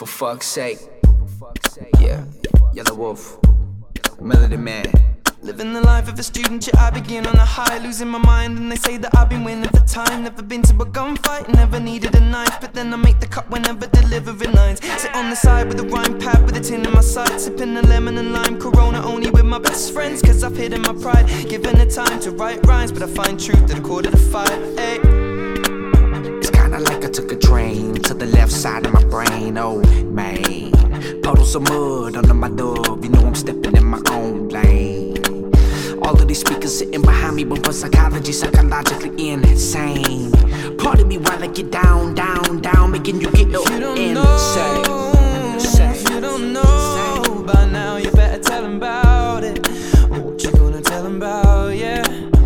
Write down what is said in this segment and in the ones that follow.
For fuck's sake. Yeah, Yelawolf, Melody Man. Living the life of a student, yeah, I begin on a high, losing my mind. And they say that I've been winning for time. Never been to a gunfight, never needed a knife. But then I make the cut whenever delivering lines. Sit on the side with a rhyme pad, with a tin in my side, sipping a lemon and lime Corona only with my best friends, cause I've hidden my pride. Given the time to write rhymes, but I find truth at 4:45. Ay. It's kinda like I took a train to the left side of my brain. Oh man, puddles of mud under my dub. You know I'm stepping in my own lane. All of these speakers sitting behind me, but for psychology, psychologically insane. Part of me while I get down, down, down, making you get up insane. If you don't know by now, you better tell them about it. What you gonna tell them about, yeah,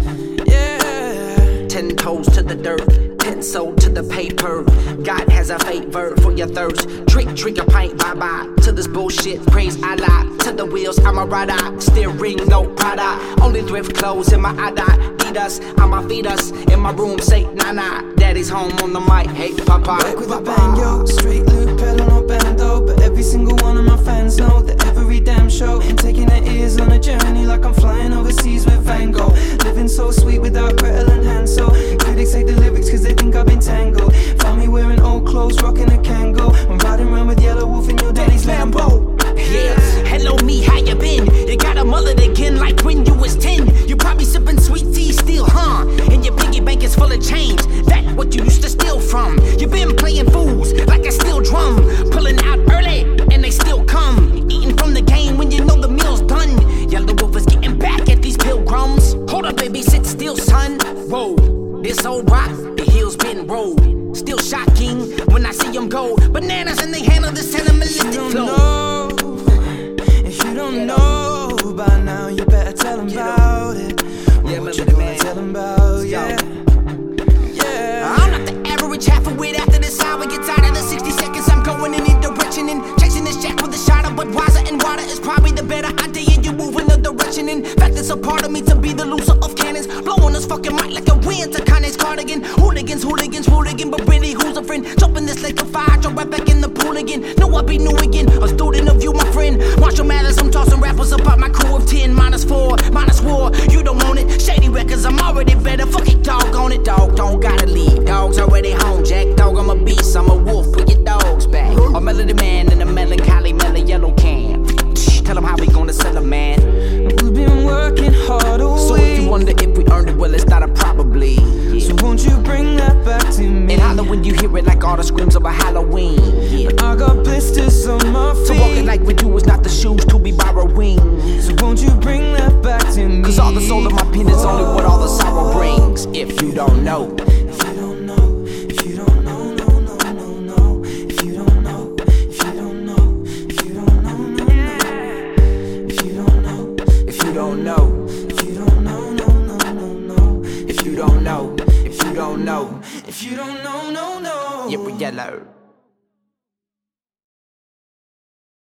yeah. 10 toes to the dirt, pencil to the paper. God has a favor for your thirst. Drink a pint, bye-bye to this bullshit. Praise Allah, to the wheels, I'm a rider. Steering, no Prada. Only thrift clothes in my Adidas. I'ma feed us in my room, say nah. Daddy's home on the mic, hey papa. Back with a bang, yo, straight loop, pedal, no bando. But every single one of my fans know that every damn show taking their ears on a journey like I'm flying overseas with Van Gogh. Living so sweet without Gretel and Hansel. Critics hate the lyrics cause they think I've been tangled. Found me wearing old clothes, rocking a Kango. I'm riding around with Yelawolf in your daddy's Lambo. Yeah, hello me, how you been? You got a mullet again like when you was 10. You probably sipping sweet tea still, huh? And your piggy bank is full of change. That what you used to steal from. You been playing fools like a steel drum. Pulling out early and they still come. Eating from the game when you know the meal's done. Yelawolf is getting back at these pilgrims. Hold up baby, sit still son. Whoa, this old rock, the heels been rolled. Still shocking when I see them go bananas and they handle this animalistic flow. If you don't know by now, you better tell them about it. What you gonna tell them about, yeah, yeah. I'm not the average half a wit after this hour gets out of the 60 seconds. I'm going in any direction and chasing this jack with a shot of Budweiser and water is probably the better idea. You move in the direction. In fact, it's a part of me to be the loser of cannons. Blowing this fucking mic like a wind to Kanye's cardigan. Hooligans, but really who's a friend? Jumping this like a fire, jump right back in the pool again. Know I be new again, a student of you, my friend. Marshall Mathers, I'm tossing rappers about my crew of 10. -4, -war, you don't want it. Shady records, I'm already better. Fuck it, dog on it, dog. Don't gotta leave, dog's already home, Jack. Dog, I'm a beast, I'm a wolf. Put your dogs back. A Melody Man in a melancholy yellow can. Tell them how we gonna sell 'em, man. We've been working hard all So if you wonder if we earned it, well, it's not a probably. Yeah. So won't you bring that back to me? And holler when you hear it like all the screams of a Halloween. Yeah. I got blisters on my feet. So walking like we do is not the shoes to be borrowing. So won't you bring that back to me? Cause all the soul of my pen is only what all the sorrow brings. If you don't know. If you don't know, if you don't know, no. If you don't know, if you don't know, if you don't know, no. If you don't know, if you don't know, if you don't know, no. If you don't know, if you don't know, if you don't know, no. you're yellow.